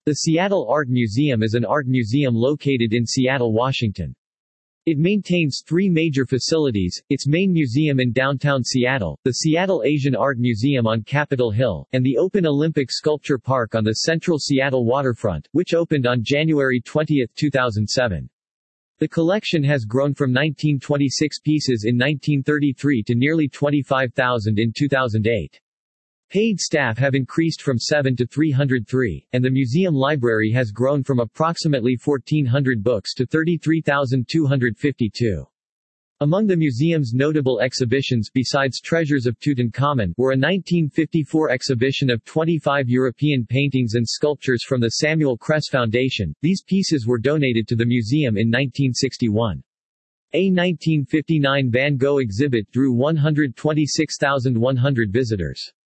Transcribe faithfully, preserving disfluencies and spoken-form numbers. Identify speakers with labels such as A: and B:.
A: The Seattle Art Museum is an art museum located in Seattle, Washington. It maintains three major facilities, its main museum in downtown Seattle, the Seattle Asian Art Museum on Capitol Hill, and the Open Olympic Sculpture Park on the central Seattle waterfront, which opened on January twentieth two thousand seven. The collection has grown from nineteen twenty-six pieces in nineteen thirty-three to nearly twenty-five thousand in two thousand eight. Paid staff have increased from seven to three hundred three, and the museum library has grown from approximately fourteen hundred books to thirty-three thousand two hundred fifty-two. Among the museum's notable exhibitions besides Treasures of Tutankhamun were a nineteen fifty-four exhibition of twenty-five European paintings and sculptures from the Samuel Kress Foundation. These pieces were donated to the museum in nineteen sixty-one. A nineteen fifty-nine Van Gogh exhibit drew one hundred twenty-six thousand one hundred visitors.